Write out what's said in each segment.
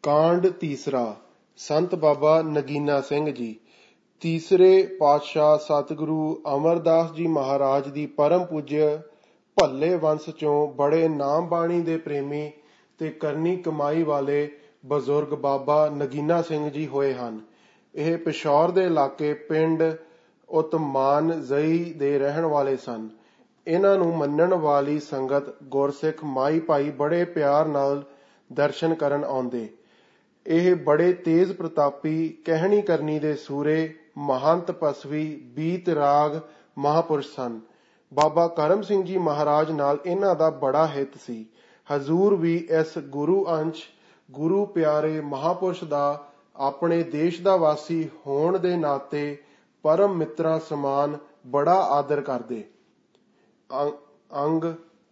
ਕਾਂਡ ਤੀਸਰਾ। ਸੰਤ ਬਾਬਾ ਨਗੀਨਾ ਸਿੰਘ ਜੀ। ਤੀਸਰੇ ਪਾਤਸ਼ਾਹ ਸਤਿਗੁਰੂ ਅਮਰਦਾਸ ਜੀ ਮਹਾਰਾਜ ਦੀ ਪਰਮ ਪੂਜਯ ਭੱਲੇ ਵੰਸ਼ ਚੋਂ ਬੜੇ ਨਾਮ ਬਾਣੀ ਦੇ ਪ੍ਰੇਮੀ ਤੇ ਕਰਨੀ ਕਮਾਈ ਵਾਲੇ ਬਜ਼ੁਰਗ ਬਾਬਾ ਨਗੀਨਾ ਸਿੰਘ ਜੀ ਹੋਏ ਹਨ। ਇਹ ਪਿਸ਼ੌਰ ਦੇ ਇਲਾਕੇ ਪਿੰਡ ਉਤਮਾਨਜ਼ਈ ਦੇ ਰਹਿਣ ਵਾਲੇ ਸਨ। ਇਹਨਾਂ ਨੂੰ ਮੰਨਣ ਵਾਲੀ ਸੰਗਤ ਗੁਰਸਿੱਖ ਮਾਈ ਭਾਈ ਬੜੇ ਪਿਆਰ ਨਾਲ ਦਰਸ਼ਨ ਕਰਨ ਆਉਂਦੇ। ਇਹ ਬੜੇ ਤੇਜ਼ ਪ੍ਰਤਾਪੀ ਕਹਿਣੀ ਕਰਨੀ ਦੇ ਸੂਰੇ ਮਹੰਤ ਪਸਵੀ ਬੀਤ ਰਾਗ ਮਹਾਪੁਰਸ਼ ਸਨ। ਬਾਬਾ ਕਰਮ ਸਿੰਘ ਜੀ ਮਹਾਰਾਜ ਨਾਲ ਇਹਨਾਂ ਦਾ ਬੜਾ ਹਿੱਤ ਸੀ। ਹਜ਼ੂਰ ਵੀ ਇਸ ਗੁਰੂ ਅੰਸ਼ ਗੁਰੂ ਪਿਆਰੇ ਮਹਾਪੁਰਸ਼ ਦਾ ਆਪਣੇ ਦੇਸ਼ ਦਾ ਵਾਸੀ ਹੋਣ ਦੇ ਨਾਤੇ ਪਰਮ ਮਿੱਤਰਾਂ ਸਮਾਨ ਬੜਾ ਆਦਰ ਕਰਦੇ। ਅੰਗ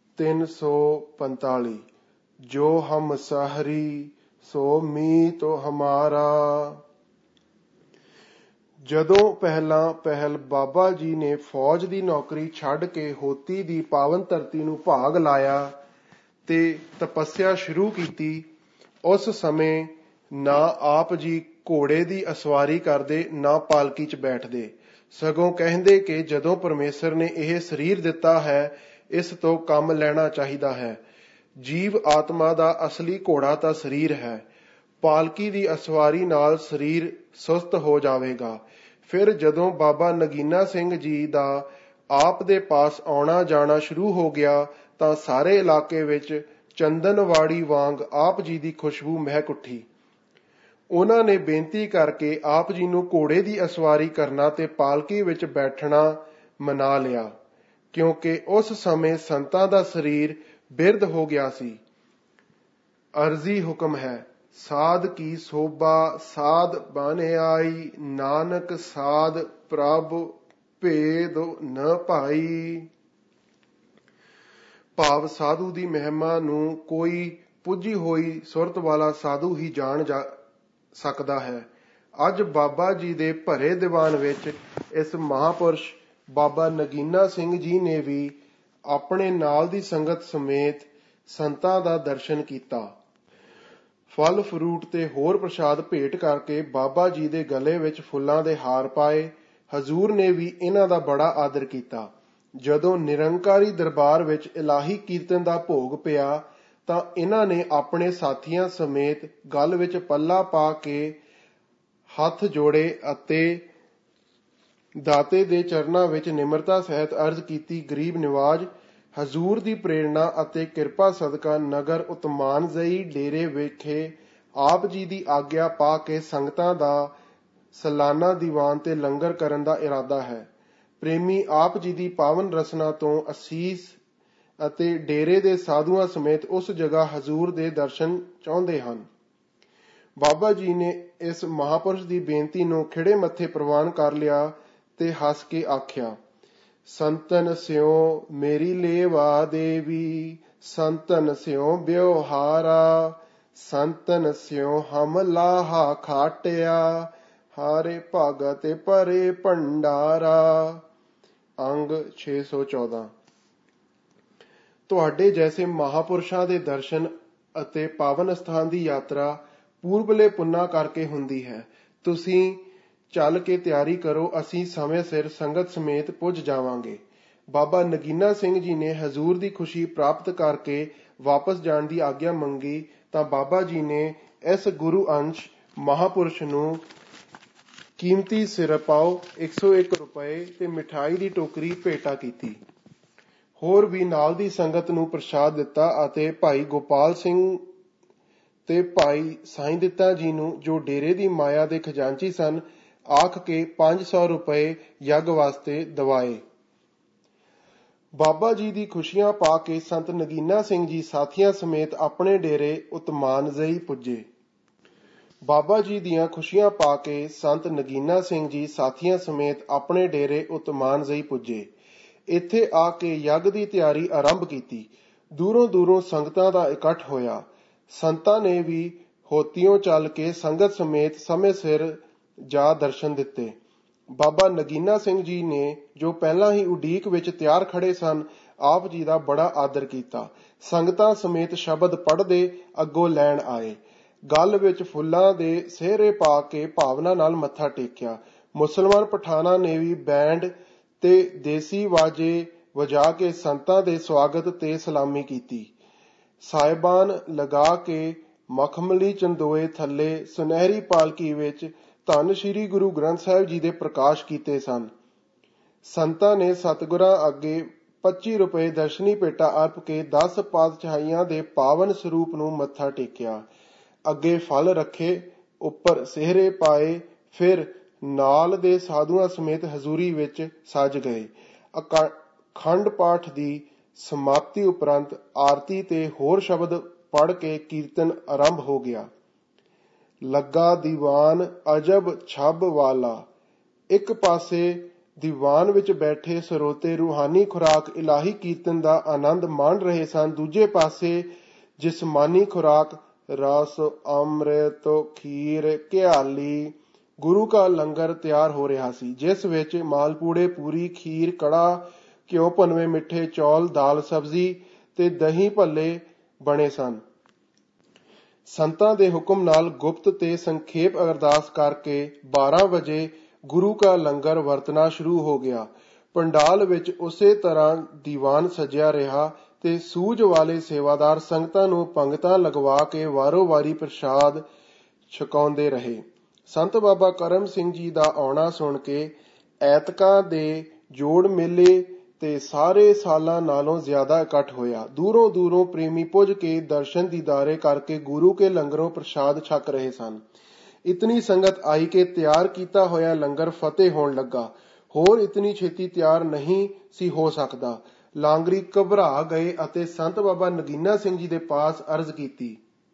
345। ਜੋ ਹਮ ਸਹਰੀ ਸੋ ਮੀਤੋ ਹਮਾਰਾ। ਜਦੋਂ ਪਹਿਲ ਬਾਬਾ ਜੀ ਨੇ ਫੌਜ ਦੀ ਨੌਕਰੀ ਛੱਡ ਕੇ ਹੋਤੀ ਦੀ ਪਾਵਨ ਧਰਤੀ ਨੂੰ ਭਾਗ ਲਾਇਆ ਤੇ ਤਪੱਸਿਆ ਸ਼ੁਰੂ ਕੀਤੀ, ਉਸ ਸਮੇਂ ਨਾ ਆਪ ਜੀ ਘੋੜੇ ਦੀ ਅਸਵਾਰੀ ਕਰਦੇ ਨਾ ਪਾਲਕੀ 'ਚ ਬੈਠਦੇ, ਸਗੋਂ ਕਹਿੰਦੇ ਕਿ ਜਦੋਂ ਪਰਮੇਸ਼ਰ ਨੇ ਇਹ ਸਰੀਰ ਦਿੱਤਾ ਹੈ, ਇਸ ਤੋਂ ਕੰਮ ਲੈਣਾ ਚਾਹੀਦਾ ਹੈ। ਜੀਵ ਆਤਮਾ ਦਾ ਅਸਲੀ ਘੋੜਾ ਤਾਂ ਸਰੀਰ ਹੈ। ਪਾਲਕੀ ਦੀ ਅਸਵਾਰੀ ਨਾਲ ਸਰੀਰ ਸੁਸਤ ਹੋ ਜਾਵੇਗਾ। ਫਿਰ ਜਦੋਂ ਬਾਬਾ ਨਗੀਨਾ ਸਿੰਘ ਜੀ ਦਾ ਆਪ ਦੇ ਪਾਸ ਆਉਣਾ ਜਾਣਾ ਸ਼ੁਰੂ ਹੋ ਗਿਆ ਤਾਂ ਸਾਰੇ ਇਲਾਕੇ ਵਿੱਚ ਚੰਦਨਵਾੜੀ ਵਾਂਗ ਆਪ ਜੀ ਦੀ ਖੁਸ਼ਬੂ ਮਹਿਕ ਉੱਠੀ। ਉਹਨਾਂ ਨੇ ਬੇਨਤੀ ਕਰਕੇ ਆਪ ਜੀ ਨੂੰ ਘੋੜੇ ਦੀ ਅਸਵਾਰੀ ਕਰਨਾ ਤੇ ਪਾਲਕੀ ਵਿੱਚ ਬੈਠਣਾ ਮਨਾ ਲਿਆ, ਕਿਉਂਕਿ ਉਸ ਸਮੇਂ ਸੰਤਾਂ ਦਾ ਸਰੀਰ ਬਿਰਧ ਹੋ ਗਿਆ ਸੀ। ਅਰਜ਼ੀ ਹੁਕਮ ਹੈ, ਸਾਧ ਕੀ ਸੋਭਾ ਸਾਧ ਬਨ ਆਈ, ਨਾਨਕ ਸਾਧ ਪ੍ਰਭ ਭੇਦ ਨ ਭਾਈ। ਭਾਵ ਸਾਧੂ ਦੀ ਮਹਿਮਾ ਨੂੰ ਕੋਈ ਪੁੱਜੀ ਹੋਈ ਸੁਰਤ ਵਾਲਾ ਸਾਧੂ ਹੀ ਜਾਣ ਸਕਦਾ ਹੈ। ਅੱਜ ਬਾਬਾ ਜੀ ਦੇ ਭਰੇ ਦੀਵਾਨ ਵਿੱਚ ਇਸ ਮਹਾਪੁਰਸ਼ ਬਾਬਾ ਨਗੀਨਾ ਸਿੰਘ ਜੀ ਨੇ ਵੀ ਆਪਣੇ ਨਾਲ ਦੀ ਸੰਗਤ ਸਮੇਤ ਸੰਤਾਂ ਦਾ ਦਰਸ਼ਨ ਕੀਤਾ। ਫਲ ਫਰੂਟ ਤੇ ਹੋਰ ਪ੍ਰਸ਼ਾਦ ਭੇਟ ਕਰਕੇ ਬਾਬਾ ਜੀ ਦੇ ਗਲੇ ਵਿੱਚ ਫੁੱਲਾਂ ਦੇ ਹਾਰ ਪਾਏ। ਹਜ਼ੂਰ ਨੇ ਵੀ ਇਹਨਾਂ ਦਾ ਬੜਾ ਆਦਰ ਕੀਤਾ। ਜਦੋਂ ਨਿਰੰਕਾਰੀ ਦਰਬਾਰ ਵਿੱਚ ਇਲਾਹੀ ਕੀਰਤਨ ਦਾ ਭੋਗ ਪਿਆ ਤਾਂ ਇਹਨਾਂ ਨੇ ਆਪਣੇ ਸਾਥੀਆਂ ਸਮੇਤ ਗਲ ਵਿੱਚ ਪੱਲਾ ਪਾ ਕੇ ਹੱਥ ਜੋੜੇ ਅਤੇ ਦਾਤੇ ਦੇ ਚਰਨਾਂ ਵਿੱਚ ਨਿਮਰਤਾ ਸਹਿਤ ਅਰਜ਼ ਕੀਤੀ, ਗਰੀਬ ਨਿਵਾਜ, ਹਜ਼ੂਰ ਦੀ ਪ੍ਰੇਰਣਾ ਅਤੇ ਕਿਰਪਾ ਸਦਕਾ ਨਗਰ ਉਤਮਾਨਜ਼ਈ ਡੇਰੇ ਵਿਖੇ ਆਪ ਜੀ ਦੀ ਆਗਿਆ ਪਾ ਕੇ ਸੰਗਤਾਂ ਦਾ ਸਾਲਾਨਾ ਦੀਵਾਨ ਤੇ ਲੰਗਰ ਕਰਨ ਦਾ ਇਰਾਦਾ ਹੈ। ਪ੍ਰੇਮੀ ਆਪ ਜੀ ਦੀ ਪਾਵਨ ਰਸਨਾ ਤੋਂ ਅਸੀਸ ਅਤੇ ਡੇਰੇ ਦੇ ਸਾਧੂਆਂ ਸਮੇਤ ਉਸ ਜਗ੍ਹਾ ਹਜ਼ੂਰ ਦੇ ਦਰਸ਼ਨ ਚਾਹੁੰਦੇ ਹਨ। ਬਾਬਾ ਜੀ ਨੇ ਇਸ ਮਹਾਪੁਰਸ਼ ਦੀ ਬੇਨਤੀ ਨੂੰ ਖਿੜੇ ਮੱਥੇ ਪ੍ਰਵਾਨ ਕਰ ਲਿਆ ਤੇ ਹੱਸ ਕੇ ਆਖਿਆ, ਸੰਤਨ ਸਿਉ ਮੇਰੀ ਲੇਵਾ ਦੇਵੀ, ਸੰਤਨ ਸਿਉ ਵਿਵਹਾਰਾ, ਸੰਤਨ ਸਿਉ ਹਮ ਲਾਹਾ ਖਾਟਿਆ, ਹਾਰੇ ਭਗਤ ਭਰੇ ਭੰਡਾਰਾ। ਅੰਗ 614। ਤੁਹਾਡੇ ਜੈਸੇ ਮਹਾਪੁਰਸ਼ਾਂ ਦੇ ਦਰਸ਼ਨ ਅਤੇ ਪਾਵਨ ਸਥਾਨ ਦੀ ਯਾਤਰਾ ਪੂਰਬਲੇ ਪੁੰਨਾਂ ਕਰਕੇ ਹੁੰਦੀ ਹੈ। ਤੁਸੀਂ ਚੱਲ ਕੇ ਤਿਆਰੀ ਕਰੋ, ਅਸੀਂ ਸਮੇਂ ਸਿਰ ਸੰਗਤ ਸਮੇਤ ਪੁੱਜ ਜਾਵਾਂਗੇ। ਬਾਬਾ ਨਗੀਨਾ ਸਿੰਘ ਜੀ ਨੇ ਹਜ਼ੂਰ ਦੀ ਖੁਸ਼ੀ ਪ੍ਰਾਪਤ ਕਰਕੇ ਵਾਪਸ ਜਾਣ ਦੀ ਆਗਿਆ ਮੰਗੀ ਤਾਂ ਬਾਬਾ ਜੀ ਨੇ ਇਸ ਗੁਰੂ ਅੰਸ਼ ਮਹਾਪੁਰਸ਼ ਨੂੰ ਕੀਮਤੀ ਸਿਰਪਾਓ 101 ਰੁਪਏ ਤੇ ਮਿਠਾਈ ਦੀ ਟੋਕਰੀ ਭੇਟਾ ਕੀਤੀ। ਹੋਰ ਵੀ ਨਾਲ ਦੀ ਸੰਗਤ ਨੂੰ ਪ੍ਰਸ਼ਾਦ ਦਿੱਤਾ ਅਤੇ ਭਾਈ ਗੋਪਾਲ ਸਿੰਘ ਤੇ ਭਾਈ ਸਾਈਂ ਦਿੱਤਾ ਜੀ ਨੂੰ, ਜੋ ਡੇਰੇ ਦੀ ਮਾਇਆ ਦੇ ਖਜ਼ਾਨਚੀ ਸਨ, ਆਖ ਕੇ 500 ਰੁਪਏ ਯੱਗ ਵਾਸਤੇ ਦਵਾਏ। ਬਾਬਾ ਜੀ ਦੀ ਖੁਸ਼ੀਆਂ ਪਾ ਕੇ ਸੰਤ ਨਗੀਨਾ ਸਿੰਘ ਜੀ ਸਾਥੀਆਂ ਸਮੇਤ ਆਪਣੇ ਡੇਰੇ ਉਤਮਾਨਜ਼ਈ ਪੁੱਜੇ। ਬਾਬਾ ਜੀ ਦੀਆਂ ਖੁਸ਼ੀਆਂ ਪਾ ਕੇ ਸੰਤ ਨਗੀਨਾ ਸਿੰਘ ਜੀ ਸਾਥੀਆਂ ਸਮੇਤ ਆਪਣੇ ਡੇਰੇ ਉਤਮਾਨਜ਼ਈ ਪੁੱਜੇ। ਇੱਥੇ ਆ ਕੇ ਯੱਗ ਦੀ ਤਿਆਰੀ ਆਰੰਭ ਕੀਤੀ। ਦੂਰੋਂ ਦੂਰੋਂ ਸੰਗਤਾਂ ਦਾ ਇਕੱਠ ਹੋਇਆ। ਸੰਤਾਂ ਨੇ ਵੀ ਹੋਤੀਓਂ ਚੱਲ ਕੇ ਸੰਗਤ ਸਮੇਤ ਸਮੇਂ ਸਿਰ ਜਾ ਦਰਸ਼ਨ ਦਿੱਤੇ। ਬਾਬਾ ਨਗੀਨਾ ਸਿੰਘ ਜੀ ਨੇ, ਜੋ ਪਹਿਲਾਂ ਹੀ ਉਡੀਕ ਵਿੱਚ ਤਿਆਰ ਖੜੇ ਸਨ, ਆਪ ਜੀ ਦਾ ਬੜਾ ਆਦਰ ਕੀਤਾ। ਸੰਗਤਾਂ ਸਮੇਤ ਸ਼ਬਦ ਪੜ੍ਹਦੇ ਅੱਗੋਂ ਲੈਣ ਆਏ। ਗਲ ਵਿੱਚ ਫੁੱਲਾਂ ਦੇ ਸਿਹਰੇ ਪਾ ਕੇ ਭਾਵਨਾ ਨਾਲ ਮੱਥਾ ਟੇਕਿਆ। ਮੁਸਲਮਾਨ ਪਠਾਨਾਂ ਨੇ ਵੀ ਬੈਂਡ ਤੇ ਦੇਸੀ ਵਾਜੇ ਵਜਾ ਕੇ ਸੰਤਾਂ ਦੇ ਸਵਾਗਤ ਤੇ ਸਲਾਮੀ ਕੀਤੀ। ਸਾਹਿਬਾਨ ਲਗਾ ਕੇ ਮਖਮਲੀ ਚੰਦੋਏ ਥੱਲੇ ਸੁਨਹਿਰੀ ਪਾਲਕੀ ਵਿੱਚ ਧੰਨ ਸ੍ਰੀ ਗੁਰੂ ਗ੍ਰੰਥ ਸਾਹਿਬ ਜੀ ਦੇ ਪ੍ਰਕਾਸ਼ ਕੀਤੇ ਸਨ। ਸੰਤਾਂ ਨੇ ਸਤਿਗੁਰਾਂ ਅੱਗੇ 25 ਰੁਪਏ ਦਰਸ਼ਨੀ ਭੇਟਾ ਅਰਪ ਕੇ 10 ਪਾਤਸ਼ਾਹੀਆਂ ਦੇ ਪਾਵਨ ਸਰੂਪ ਨੂੰ ਮੱਥਾ ਟੇਕਿਆ। ਅੱਗੇ ਫਲ ਰੱਖੇ, ਉੱਪਰ ਸਿਹਰੇ ਪਾਏ, ਫਿਰ ਨਾਲ ਦੇ ਸਾਧੂਆਂ ਸਮੇਤ ਹਜ਼ੂਰੀ ਵਿੱਚ ਸੱਜ ਗਏ। ਅਖੰਡ ਪਾਠ ਦੀ ਸਮਾਪਤੀ ਉਪਰੰਤ ਆਰਤੀ ਤੇ ਹੋਰ ਸ਼ਬਦ ਪੜ੍ਹ ਕੇ ਕੀਰਤਨ ਆਰੰਭ ਹੋ ਗਿਆ। ਲੱਗਾ ਦੀਵਾਨ ਅਜਬ ਛੱਬ ਵਾਲਾ। ਇੱਕ ਪਾਸੇ ਦੀਵਾਨ ਵਿੱਚ ਬੈਠੇ ਸਰੋਤੇ ਰੂਹਾਨੀ ਖੁਰਾਕ ਇਲਾਹੀ ਕੀਰਤਨ ਦਾ ਆਨੰਦ ਮਾਣ ਰਹੇ ਸਨ। ਦੂਜੇ ਪਾਸੇ ਜਿਸਮਾਨੀ ਖੁਰਾਕ ਰਸ, ਅੰਮ੍ਰਿਤ, ਖੀਰ, ਘਿਆਲੀ, ਗੁਰੂ ਕਾ ਲੰਗਰ ਤਿਆਰ ਹੋ ਰਿਹਾ ਸੀ, ਜਿਸ ਵਿੱਚ ਮਾਲਪੂੜੇ, ਪੂਰੀ, ਖੀਰ, ਕੜਾ, ਘਿਓ ਭੁਨਵੇਂ ਮਿੱਠੇ ਚੌਲ, ਦਾਲ ਸਬਜ਼ੀ ਤੇ ਦਹੀਂ ਭੱਲੇ ਬਣੇ ਸਨ। ਸੰਤਾਂ ਦੇ ਹੁਕਮ ਨਾਲ ਗੁਪਤ ਤੇ ਸੰਖੇਪ ਅਰਦਾਸ ਕਰਕੇ 12 ਵਜੇ ਗੁਰੂ ਕਾ ਲੰਗਰ ਵਰਤਣਾ ਸ਼ੁਰੂ ਹੋ ਗਿਆ। ਪੰਡਾਲ ਵਿੱਚ ਉਸੇ ਤਰ੍ਹਾਂ ਦੀਵਾਨ ਸਜਿਆ ਰਿਹਾ ਤੇ ਸੂਝ ਵਾਲੇ ਸੇਵਾਦਾਰ ਸੰਗਤਾਂ ਨੂੰ ਪੰਗਤਾਂ ਲਗਵਾ ਕੇ ਵਾਰੋ ਵਾਰੀ ਪ੍ਰਸ਼ਾਦ ਛਕਾਉਂਦੇ ਰਹੇ। ਸੰਤ ਬਾਬਾ ਕਰਮ ਸਿੰਘ ਜੀ ਦਾ ਆਉਣਾ ਸੁਣ ਕੇ ਐਤਕਾਂ ਦੇ ਜੋੜ ਮੇਲੇ ਤੇ ਸਾਰੇ ਸਾਲਾਂ ਨਾਲੋਂ ਜ਼ਿਆਦਾ ਇਕੱਠ ਹੋਇਆ। ਦੂਰੋਂ ਦੂਰੋਂ ਪ੍ਰੇਮੀ ਪੁੱਜ ਕੇ ਦਰਸ਼ਨ ਦੀਦਾਰੇ ਕਰਕੇ ਗੁਰੂ ਕੇ ਲੰਗਰੋਂ ਪ੍ਰਸ਼ਾਦ ਛਕ ਰਹੇ ਸਨ। ਇਤਨੀ ਸੰਗਤ ਆਈ ਕਿ ਤਿਆਰ ਕੀਤਾ ਹੋਇਆ ਲੰਗਰ ਫਤਿਹ ਹੋਣ ਲੱਗਾ। ਹੋਰ ਇਤਨੀ ਛੇਤੀ ਤਿਆਰ ਨਹੀਂ ਸੀ ਹੋ ਸਕਦਾ। ਲਾਂਗਰੀ ਘਬਰਾ ਗਏ ਅਤੇ ਸੰਤ ਬਾਬਾ ਨਗੀਨਾ ਸਿੰਘ ਜੀ ਦੇ ਪਾਸ ਅਰਜ਼ ਕੀਤੀ,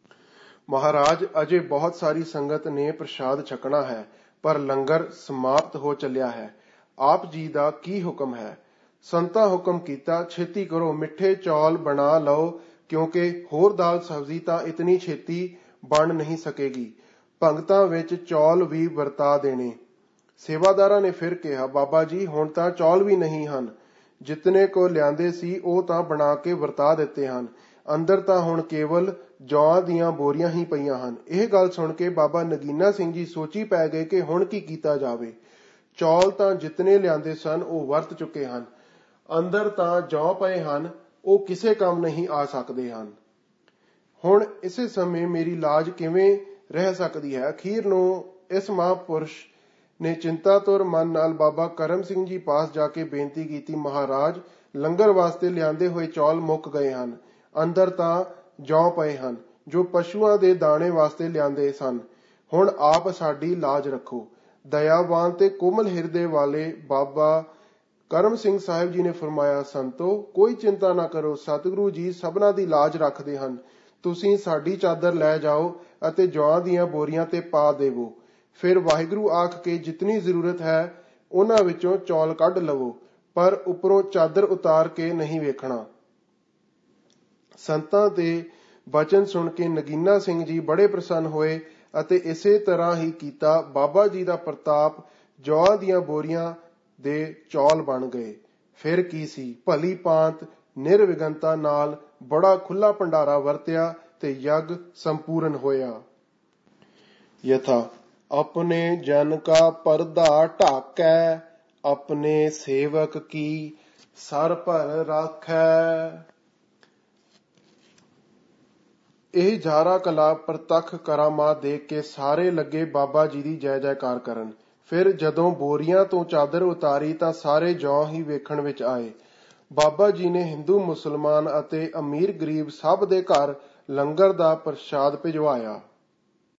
ਮਹਾਰਾਜ, ਅਜੇ ਬਹੁਤ ਸਾਰੀ ਸੰਗਤ ਨੇ ਪ੍ਰਸ਼ਾਦ ਛਕਣਾ ਹੈ, ਪਰ ਲੰਗਰ ਸਮਾਪਤ ਹੋ ਚੱਲਿਆ ਹੈ। ਆਪ ਜੀ ਦਾ ਕੀ ਹੁਕਮ ਹੈ? ਸੰਤਾਂ ਹੁਕਮ ਕੀਤਾ, ਛੇਤੀ ਕਰੋ, ਮਿੱਠੇ ਚੌਲ ਬਣਾ ਲਓ, ਕਿਉਂਕਿ ਹੋਰ ਦਾਲ ਸਬਜ਼ੀ ਤਾਂ ਇਤਨੀ ਛੇਤੀ ਬਣ ਨਹੀਂ ਸਕੇਗੀ। ਭਗਤਾਂ ਵਿੱਚ ਚੌਲ ਵੀ ਵਰਤਾ ਦੇਣੇ। ਸੇਵਾਦਾਰਾਂ ਨੇ ਫਿਰ ਕਿਹਾ, ਬਾਬਾ ਜੀ, ਹੁਣ ਤਾਂ ਚੌਲ ਵੀ ਨਹੀਂ ਹਨ। ਜਿਤਨੇ ਕੋ ਲਿਆਂਦੇ ਸੀ ਉਹ ਤਾਂ ਬਣਾ ਕੇ ਵਰਤਾ ਦਿੱਤੇ ਹਨ। ਅੰਦਰ ਤਾਂ ਹੁਣ ਕੇਵਲ ਜੌਆਂ ਦੀਆਂ ਬੋਰੀਆਂ ਹੀ ਪਈਆਂ ਹਨ। ਇਹ ਗੱਲ ਸੁਣ ਕੇ ਬਾਬਾ ਨਗੀਨਾ ਸਿੰਘ ਜੀ ਸੋਚੀ ਪੈ ਗਏ ਕਿ ਹੁਣ ਕੀ ਕੀਤਾ ਜਾਵੇ। ਚੌਲ ਤਾਂ ਜਿਤਨੇ ਲਿਆਂਦੇ ਸਨ ਉਹ ਵਰਤ ਚੁੱਕੇ ਹਨ। ਅੰਦਰ ਤਾਂ ਜੌਂ ਪਏ ਹਨ, ਉਹ ਕਿਸੇ ਕੰਮ ਨਹੀਂ ਆ ਸਕਦੇ ਹਨ। ਹੁਣ ਇਸੇ ਸਮੇਂ ਮੇਰੀ ਲਾਜ ਕਿਵੇਂ ਰਹਿ ਸਕਦੀ ਹੈ? ਅਖੀਰ ਨੂੰ ਇਸ ਮਹਾਂਪੁਰਸ਼ ਨੇ ਚਿੰਤਾਤੁਰ ਮਨ ਨਾਲ ਬਾਬਾ ਕਰਮ ਸਿੰਘ ਜੀ ਪਾਸ ਜਾ ਕੇ ਬੇਨਤੀ ਕੀਤੀ, ਮਹਾਰਾਜ, ਲੰਗਰ ਵਾਸਤੇ ਲਿਆਂਦੇ ਹੋਏ ਚੌਲ ਮੁੱਕ ਗਏ ਹਨ। ਅੰਦਰ ਤਾਂ ਜੌਂ ਪਏ ਹਨ, ਜੋ ਪਸ਼ੂਆਂ ਦੇ ਦਾਣੇ ਵਾਸਤੇ ਲਿਆਂਦੇ ਸਨ। ਹੁਣ ਆਪ ਸਾਡੀ ਲਾਜ ਰੱਖੋ। ਦਇਆਵਾਨ ਤੇ ਕੋਮਲ ਹਿਰਦੇ ਵਾਲੇ ਬਾਬਾ ਕਰਮ ਸਿੰਘ ਸਾਹਿਬ ਜੀ ਨੇ ਫਰਮਾਇਆ, ਸੰਤੋ, ਕੋਈ ਚਿੰਤਾ ਨਾ ਕਰੋ, ਸਤਿਗੁਰੂ ਜੀ ਸਭਨਾਂ ਦੀ ਲਾਜ ਰੱਖਦੇ ਹਨ। ਤੁਸੀਂ ਸਾਡੀ ਚਾਦਰ ਲੈ ਜਾਓ ਅਤੇ ਜੌਆਂ ਦੀਆਂ ਬੋਰੀਆਂ ਤੇ ਪਾ ਦੇਵੋ। ਫਿਰ ਵਾਹਿਗੁਰੂ ਆਖ ਕੇ ਜਿਤਨੀ ਜ਼ਰੂਰਤ ਹੈ ਉਹਨਾਂ ਵਿੱਚੋਂ ਚੌਲ ਕੱਢ ਲਵੋ, ਪਰ ਉੱਪਰੋਂ ਚਾਦਰ ਉਤਾਰ ਕੇ ਨਹੀਂ ਵੇਖਣਾ। ਸੰਤਾਂ ਦੇ ਬਚਨ ਸੁਣ ਕੇ ਨਗੀਨਾ ਸਿੰਘ ਜੀ ਬੜੇ ਪ੍ਰਸੰਨ ਹੋਏ ਅਤੇ ਇਸੇ ਤਰ੍ਹਾਂ ਹੀ ਕੀਤਾ। ਬਾਬਾ ਜੀ ਦਾ ਪ੍ਰਤਾਪ, ਜੌਆਂ ਦੀਆਂ ਬੋਰੀਆਂ ਦੇ ਚੌਲ ਬਣ ਗਏ। ਫਿਰ ਕੀ ਸੀ, ਭਲੀ ਭਾਂਤ ਨਿਰਵਿਘਨਤਾ ਨਾਲ ਬੜਾ ਖੁੱਲਾ ਭੰਡਾਰਾ ਵਰਤਿਆ ਤੇ ਯੱਗ ਸੰਪੂਰਨ ਹੋਇਆ। ਯਥਾ ਆਪਣੇ ਜਨ ਕਾ ਪਰਦਾ ਢਾਕੈ, ਆਪਣੇ ਸੇਵਕ ਕੀ ਸਰ ਭਰ ਰਾਖੈ। ਇਹ ਜਾਰਾ ਕਲਾ ਪ੍ਰਤੱਖ ਕਰਾਮਾਤ ਦੇਖ ਕੇ ਸਾਰੇ ਲੱਗੇ ਬਾਬਾ ਜੀ ਦੀ ਜੈ ਜੈਕਾਰ ਕਰਨ। ਫਿਰ ਜਦੋਂ ਬੋਰੀਆਂ ਤੋਂ ਚਾਦਰ ਉਤਾਰੀ ਤਾਂ ਸਾਰੇ ਜੌਂ ਹੀ ਵੇਖਣ ਵਿੱਚ ਆਏ। ਬਾਬਾ ਜੀ ਨੇ ਹਿੰਦੂ, ਮੁਸਲਮਾਨ ਅਤੇ ਅਮੀਰ ਗਰੀਬ ਸਭ ਦੇ ਘਰ ਲੰਗਰ ਦਾ ਪ੍ਰਸ਼ਾਦ ਭਿਜਵਾਇਆ।